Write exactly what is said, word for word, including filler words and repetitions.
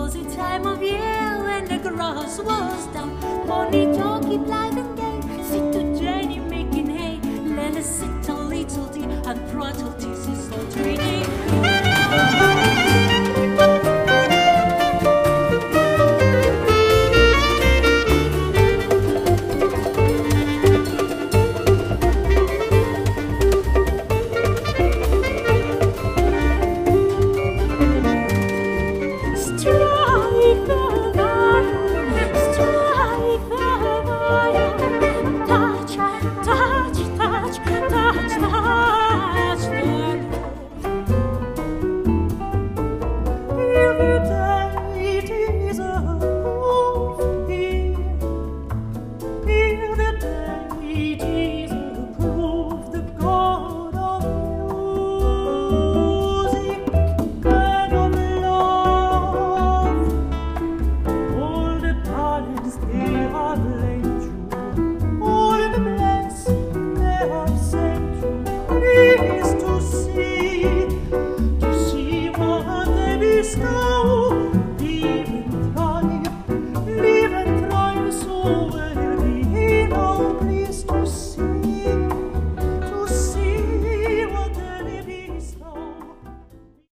cozy time of year when the grass was down. Pony dog keep live and gay, sit to Jenny making hay. Let us sit a little deep and throttle teases so dreamy.